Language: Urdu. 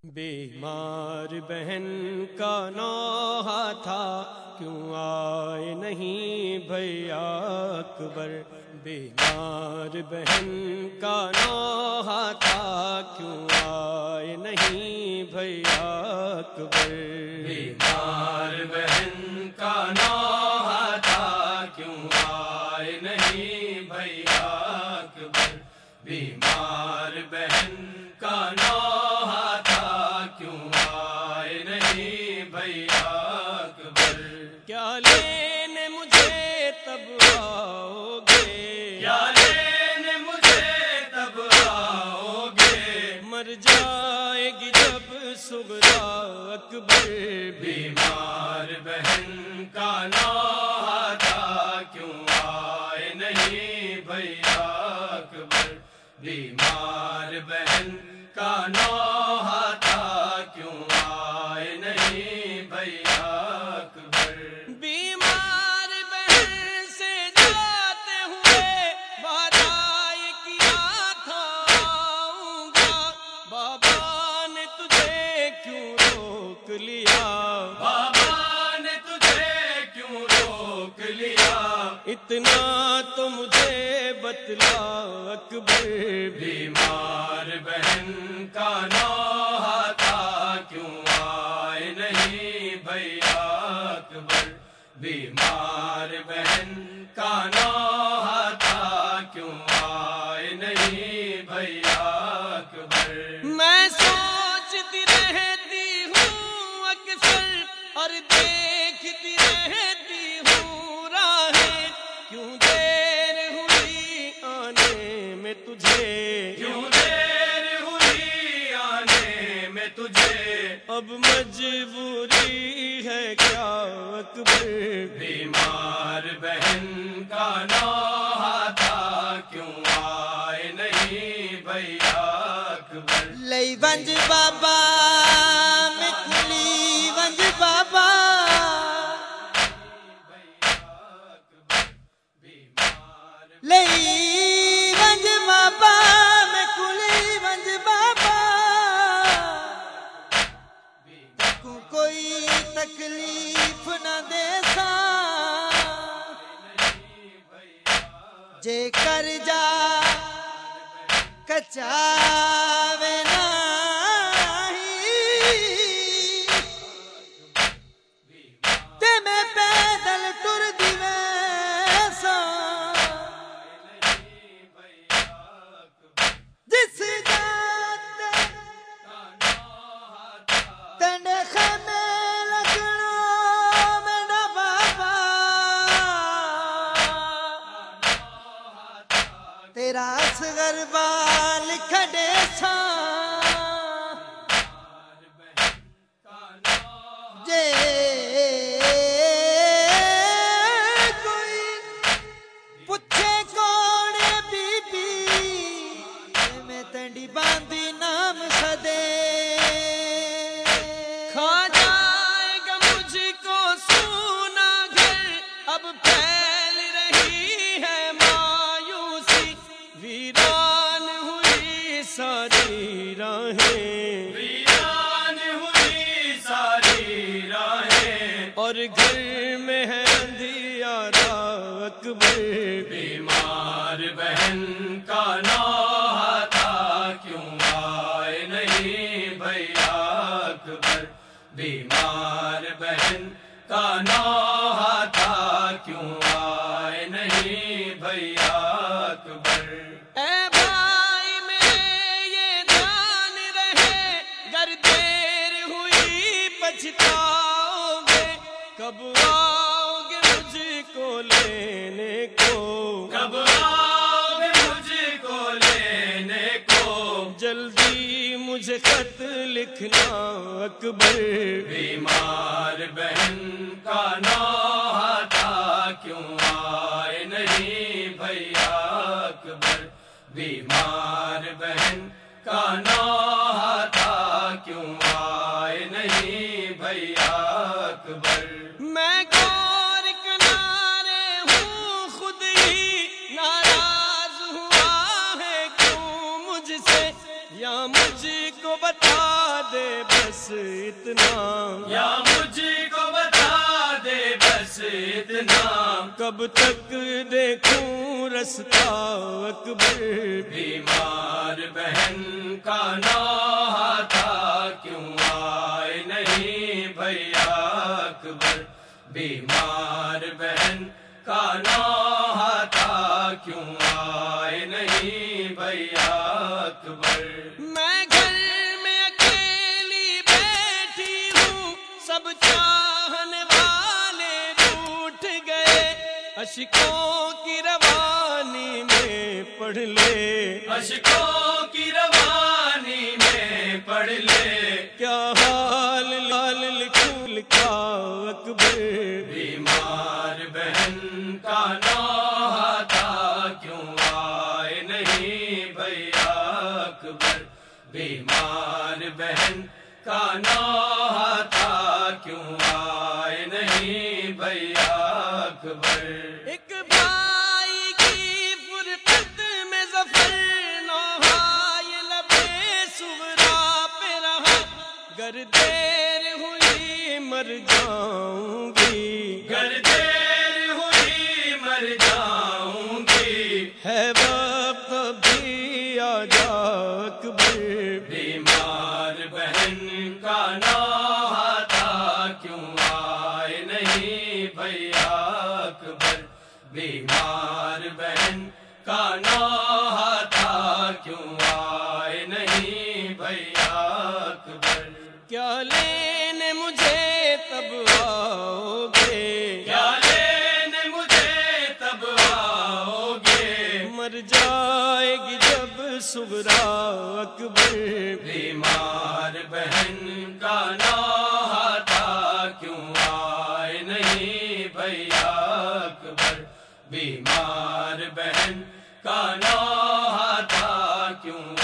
بیمار بہن کا نوحہ تھا، کیوں آئے نہیں بھیا اکبر؟ بیمار بہن کا نوحہ تھا، کیوں آئے نہیں بھیا اکبر؟ بیمار بہن کا نوحہ تھا، کیوں آئے نہیں بھیا اکبر؟ بیمار بہن کا نوحہ تھا، کیوں آئے نہیں بھیا اکبر؟ کیا لینے مجھے تب آؤ گے، کیا لینے مجھے تب آؤ گے؟ مر جائے گی جب صغریٰ اکبر۔ بیمار بہن کا نوحہ تھا، کیوں آئے نہیں بھیا اکبر؟ بیمار بہن کا نوحہ تھا، کیوں آئے نہیں بھیا اکبر؟ بیمار بہن سے جاتے ہوئے وعدہ یہ کیا تھا آؤں گا، بابا نے تجھے کیوں روک لیا؟ بابا نے تجھے کیوں روک لیا؟ اتنا تو مجھے بتلا اکبر۔ بیمار بہن کا نوحہ تھا، کیوں آئے نہیں بھیا اکبر؟ بیمار بہن کا نوحہ تھا، کیوں آئے نہیں بھیا اکبر؟ میں سوچتی رہتی ہوں اکثر اور دیکھتی رہتی ہوں راہیں، کیوں دیر ہوئی آنے میں تجھے، کیوں دیر ہوئی آنے میں تجھے؟ اب مجبوری ہے کیا اکبر؟ بیمار بہن کا نوحہ تھا، کیوں آئے نہیں بھیا اکبر؟ لئی ونج بابا مکلی ونج بابا، لئی ونج بابا مکلی ونج بابا، کو کوئی تکلیف نہ دے سا، جے کر جا کچاوے میں پیدل ٹر دیوے سا، جس جاتے تنڈے خیمے لگنا میرا بابا، تیرا اصغر بال کھڑے سا، جے پوچھے کون بی بی، میں تنڈی باندھی نام سدے، کھا جائے گا مجھ کو سونا گھر، اب پھیل رہی ہے مایوسی، ویران ہوئی ساری راہیں، ویران ہوئی ساری راہیں، اور گھر میں ہے اندھیارا اکبر۔ بیمار بہن کا نوحہ تھا، کیوں آئے نہیں بھیا اکبر؟ بیمار بہن کا نوحہ تھا، کیوں آئے نہیں بھیا اکبر؟ اے بھائی میرے یہ جان رہے، گر دیر ہوئی پچھتاؤ گے، کب آؤ گے مجھ کو لینے کو؟ کب آؤ گے مجھ کو لینے کو؟ جلدی مجھے خط لکھنا اکبر۔ بیمار بہن کا نوحہ تھا، کیوں آئے نہیں بھیا اکبر؟ بیمار بہن کا نوحہ تھا، کیوں آئے نہیں بھیا اکبر؟ میں غور کنارے ہوں، خود ہی ناراض ہوا ہے کیوں مجھ سے، یا مجھ کو بتا دے بس اتنا، یا مجھ کو بتا دے بس اتنا، کب تک دیکھوں رستہ اکبر، بیمار بہن کا نوحہ تھا کیوں آئے نہیں بھیا اکبر، بیمار بہن کا نوحہ تھا کیوں آئے نہیں بھیا اکبر، میں گھر میں اکیلی بیٹھی ہوں، سب چاہنے والے روٹھ گئے، اشکوں کی روانی میں پڑھ لے، اشکوں کی روانی میں پڑھ لے، کیا حال لال لکھوں لکھا اکبر، بیمار بہن کا نوحہ تھا کیوں آئے نہیں بھیا اکبر، بیمار بہن کا نوحہ تھا کیوں آئے نہیں بھیا اکبر، ایک بھائی کی فرقت میں ظفر نوحہ یہ لبے صغرا پہ رہا، گر دیر ہوئی مر جاؤں گی، گر دیر ہوئی مر جاؤں گی، ہے وقت بھی آ جا اکبر، بیمار بہن کا نوحہ تھا کیوں آئے نہیں بھیا اکبر، بیمار بہن کا نوحہ تھا کیوں آئے نہیں بھیا اکبر، کیا لینے مجھے تب آؤ گے، کیا لینے مجھے تب آؤ گے، مر جائے گی جب صغرا اکبر، بیمار بہن کا نوحہ تھا کیوں آئے نہیں بھیا اکبر، بیمار بہن کا نوحہ تھا کیوں